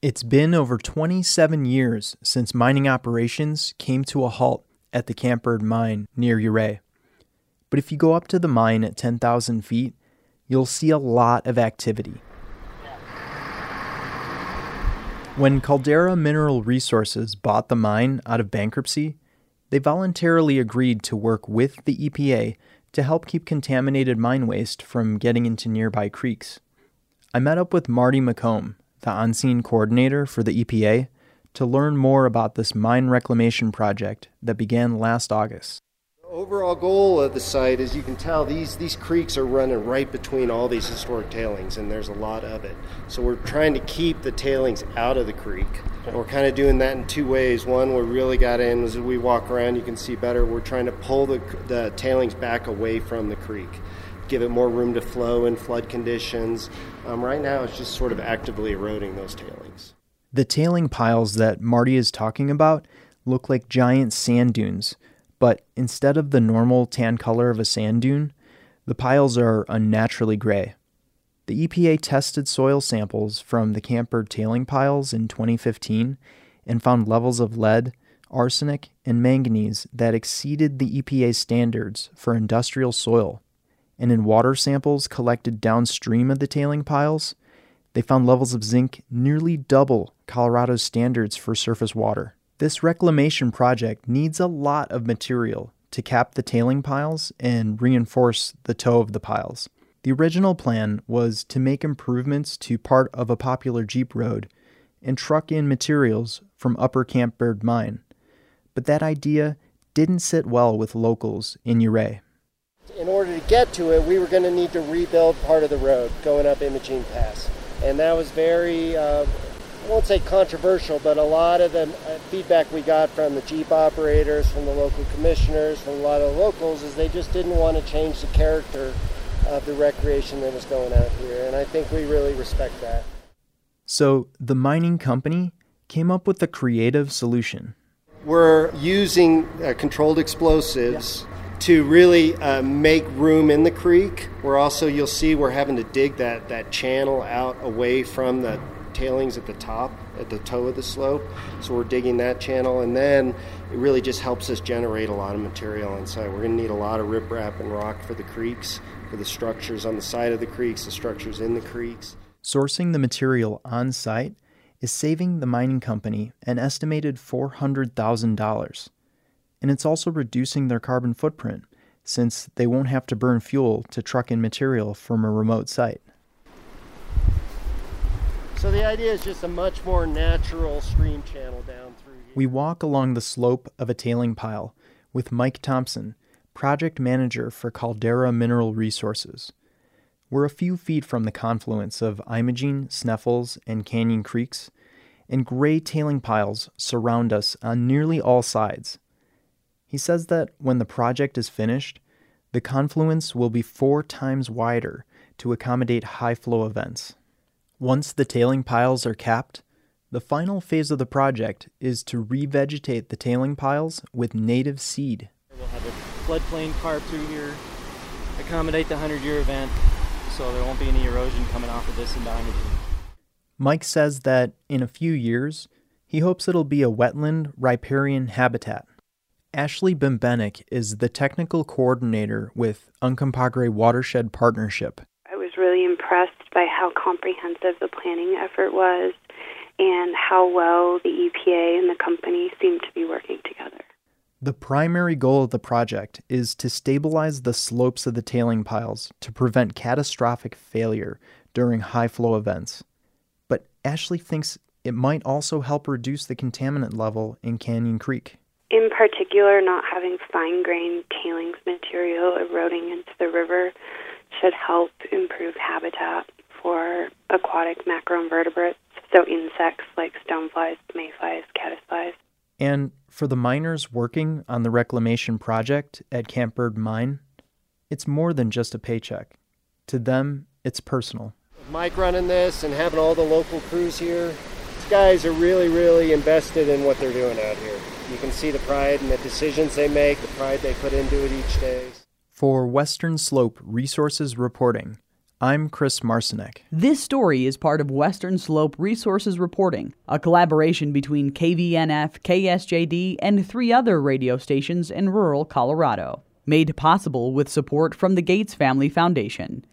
It's been over 27 years since mining operations came to a halt at the Camp-Bird mine near Ouray. But if you go up to the mine at 10,000 feet, you'll see a lot of activity. When Caldera Mineral Resources bought the mine out of bankruptcy, they voluntarily agreed to work with the EPA to help keep contaminated mine waste from getting into nearby creeks. I met up with Marty McComb, the on-scene coordinator for the EPA, to learn more about this mine reclamation project that began last August. The overall goal of the site, as you can tell, these creeks are running right between all these historic tailings, and there's a lot of it. So we're trying to keep the tailings out of the creek. And we're kind of doing that in two ways. One, we really got in, as we walk around, you can see better, we're trying to pull the tailings back away from the creek, give it more room to flow in flood conditions. Right now, it's just sort of actively eroding those tailings. The tailing piles that Marty is talking about look like giant sand dunes, but instead of the normal tan color of a sand dune, the piles are unnaturally gray. The EPA tested soil samples from the Camp-Bird tailing piles in 2015 and found levels of lead, arsenic, and manganese that exceeded the EPA standards for industrial soil. And in water samples collected downstream of the tailing piles, they found levels of zinc nearly double Colorado's standards for surface water. This reclamation project needs a lot of material to cap the tailing piles and reinforce the toe of the piles. The original plan was to make improvements to part of a popular Jeep road and truck in materials from Upper Camp-Bird mine. But that idea didn't sit well with locals in Ouray. In order to get to it, we were going to need to rebuild part of the road going up Imogene Pass. And that was very, I won't say controversial, but a lot of the feedback we got from the Jeep operators, from the local commissioners, from a lot of the locals, is they just didn't want to change the character of the recreation that was going out here. And I think we really respect that. So the mining company came up with a creative solution. We're using controlled explosives to really make room in the creek. We're also, you'll see, we're having to dig that channel out away from the tailings at the top, at the toe of the slope. So we're digging that channel, and then it really just helps us generate a lot of material inside. We're going to need a lot of riprap and rock for the creeks, for the structures on the side of the creeks, the structures in the creeks. Sourcing the material on site is saving the mining company an estimated $400,000. And it's also reducing their carbon footprint, since they won't have to burn fuel to truck in material from a remote site. So the idea is just a much more natural stream channel down through here. We walk along the slope of a tailing pile with Mike Thompson, project manager for Caldera Mineral Resources. We're a few feet from the confluence of Imogene, Sneffels, and Canyon Creeks, and gray tailing piles surround us on nearly all sides. He says that when the project is finished, the confluence will be 4 times wider to accommodate high-flow events. Once the tailing piles are capped, the final phase of the project is to revegetate the tailing piles with native seed. We'll have a floodplain carved through here, accommodate the 100-year event, so there won't be any erosion coming off of this into Imogene. Mike says that in a few years, he hopes it'll be a wetland riparian habitat. Ashley Bembenek is the technical coordinator with Uncompahgre Watershed Partnership. I was really impressed by how comprehensive the planning effort was and how well the EPA and the company seemed to be working together. The primary goal of the project is to stabilize the slopes of the tailing piles to prevent catastrophic failure during high-flow events. But Ashley thinks it might also help reduce the contaminant level in Canyon Creek. In particular, not having fine-grained tailings material eroding into the river should help improve habitat for aquatic macroinvertebrates, so insects like stoneflies, mayflies, caddisflies. And for the miners working on the reclamation project at Camp-Bird Mine, it's more than just a paycheck. To them, it's personal. Mike running this and having all the local crews here, these guys are really, really invested in what they're doing out here. You can see the pride in the decisions they make, the pride they put into it each day. For Western Slope Resources Reporting, I'm Chris Marcinek. This story is part of Western Slope Resources Reporting, a collaboration between KVNF, KSJD, and 3 other radio stations in rural Colorado. Made possible with support from the Gates Family Foundation.